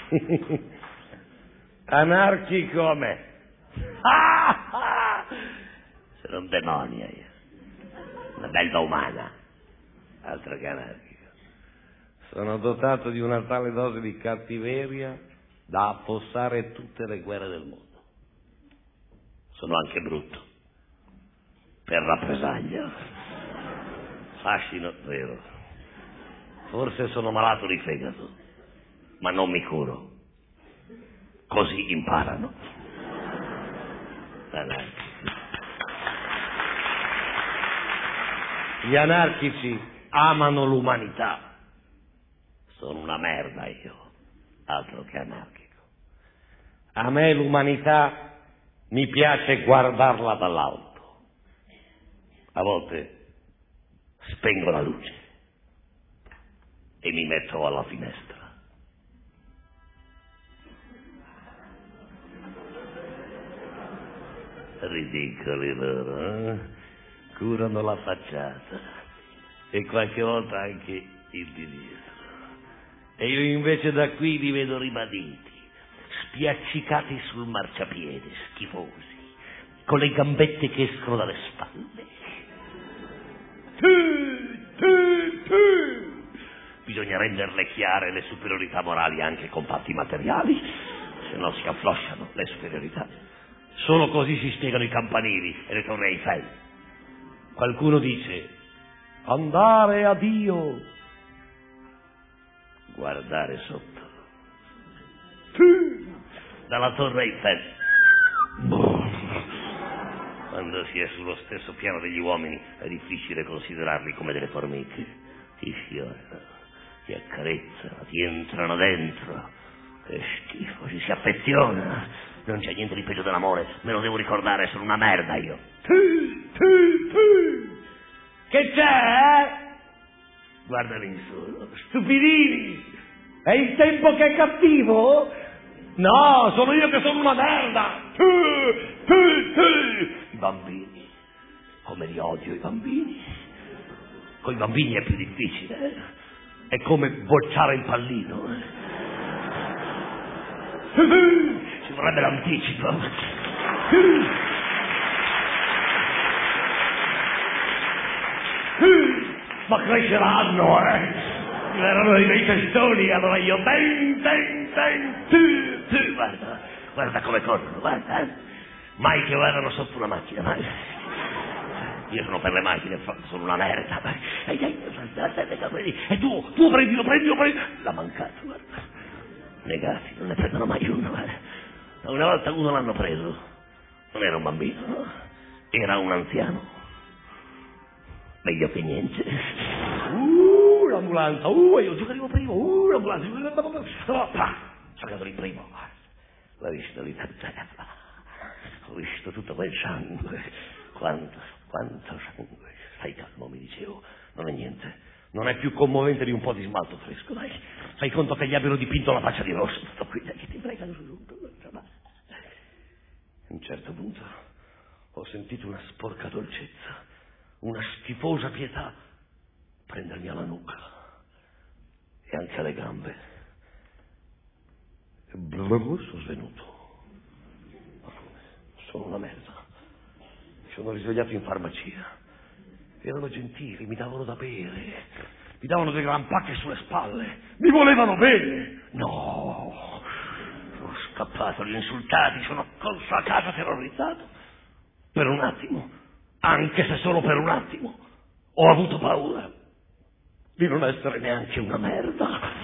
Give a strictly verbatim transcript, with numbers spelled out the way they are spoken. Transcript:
Anarchico a me. Sono un demonio io, una belva umana, altro che anarchico. Sono dotato di una tale dose di cattiveria da affossare tutte le guerre del mondo. Sono anche brutto, per rappresaglia. Fascino zero. Forse sono malato di fegato, ma non mi curo. Così imparano. Anarchici. Gli anarchici amano l'umanità. Sono una merda io, altro che anarchico. A me l'umanità mi piace guardarla dall'alto. A volte spengo la luce e mi metto alla finestra. Ridicoli loro, eh? Curano la facciata e qualche volta anche il di dietro. E io invece da qui li vedo ribaditi, spiaccicati sul marciapiede, schifosi, con le gambette che escono dalle spalle. Tu, tu, tu. Bisogna renderle chiare le superiorità morali anche con fatti materiali, se no si afflosciano le superiorità. Solo così si spiegano i campanili e le torri Eiffel. Qualcuno dice andare a Dio, guardare sotto. Dalla torre Eiffel, quando si è sullo stesso piano degli uomini è difficile considerarli come delle formiche. Ti fiorano, ti accarezzano, ti entrano dentro. Che schifo, ci si affeziona. Non c'è niente di peggio dell'amore, me lo devo ricordare, sono una merda io. Tu, tu, tu. Che c'è? Guarda lì in su, stupidini. È il tempo che è cattivo? No, sono io che sono una merda. Tu, tu, tu. I bambini, come li odio i bambini. Con i bambini è più difficile, eh? È come bocciare il pallino. Eh? Ci vorrebbe l'anticipo. Ma cresceranno, eh! Erano i miei testoni, allora io ben, ben, ben, tu, tu, guarda, guarda come corrono, guarda, eh. Mai che vadano sotto una macchina, mai. Io sono per le macchine, sono una merda. E tu, tu prendilo, prendilo, prendilo. L'ha mancato, guarda. Negati, non ne prendono mai uno, guarda. Una volta uno l'hanno preso, non era un bambino, no? Era un anziano. Meglio che niente. Uh, l'ambulanza, uh, io giù che arrivo primo, uh, l'ambulanza, pa, sono andato lì primo. L'ho visto lì, ho visto tutto quel sangue, quanto, quanto sangue. Stai calmo, mi dicevo, non è niente, non è più commovente di un po' di smalto fresco, dai. Fai conto che gli abbiano dipinto la faccia di rosso, tutto qui, dai, che ti pregano su tutto. A un certo punto ho sentito una sporca dolcezza, una schifosa pietà prendermi alla nuca e anche alle gambe. E sono svenuto. Sono una merda. Mi sono risvegliato in farmacia. Erano gentili, mi davano da bere, mi davano delle gran pacche sulle spalle, mi volevano bene. No, sono scappato, li ho insultati, sono corso a casa terrorizzato. Per un attimo, anche se solo per un attimo, ho avuto paura di non essere neanche una merda.